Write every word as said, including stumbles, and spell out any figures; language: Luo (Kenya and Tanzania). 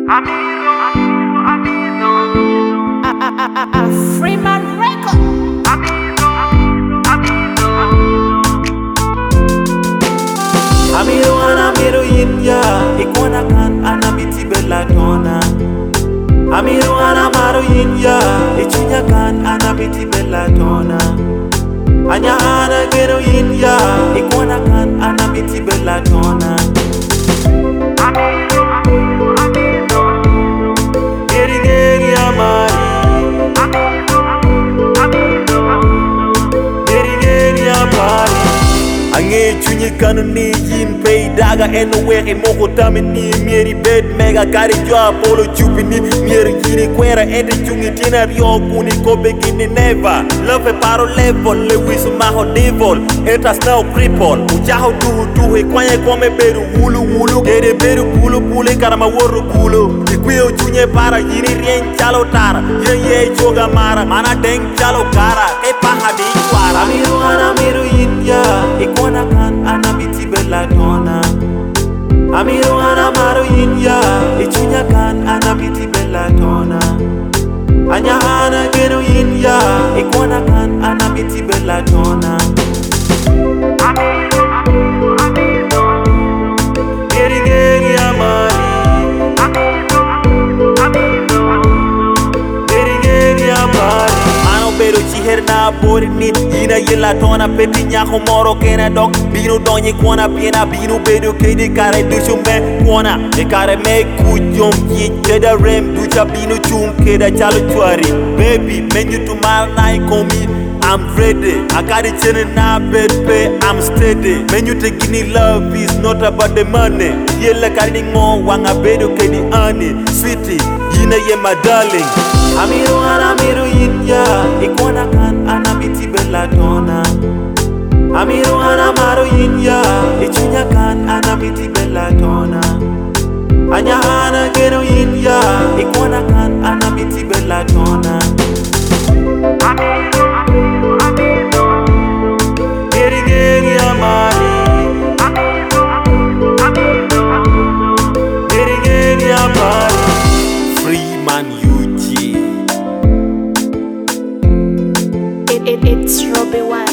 Amigo, amigo, Freeman Record. amigo, amigo. Amiru ana amiru inya ikona kan ana biti bella tona. Amiru ana maru inya ichunya kan ana biti bella tona. Anya ana gero inya ikona kan ana biti bella tona. Amigo, amigo, amigo. Geri geri amari, Amigo, amigo. geri geri amari. Ange chunyi kanu ni yin pay daga eno wehe moko tami ni mieri bed mega kari jo apolo chupi ni mieri kini kwera ente chungi tina rio kuni kobe kini never love e paro level le wisu maho devil eta snow cripple ujaho duhu duhu kwanye kome beru wulu wulu gere beru pulu pule karama woru kulu ikwio chunye para yini rien chalo tara yen ye choga mara mana deng chalo kara kay paha di kwara amiru ana miru inya ikona kan ana biti bella tona. Amiru ana maru inya ichunya kan ana biti bella tona. Anya ana gero inya ikona kan ana biti bella tona. Amigo, amigo, amigo. Geri geri amari, Amigo, amigo. geri geri amari. Ano bedo chiher na bori ni ina yela tona peti nyako moro kena dok bino donye kona piena bino bedo kedi kare dushu me kona e kare me kujom yi keda rem ducha bino chum keda chalo chwari baby menyu to mal nai komi I'm ready I got it in na bed pay I'm steady menyu te gini love is not about the money yela kare ngo wanga bedo kedi ani sweetie yina ye my darling Amiru ana amiru inya ikona kan ana biti bella tona. Amiru ana maru inya ichunya kan ana biti bella tona. Anya ana gero inya ikona kan ana biti bella tona. Amigo, amigo, amigo. Geri geri amari, Amigo, amigo. geri geri amari. Freeman U G. It, it, it's Robbie One.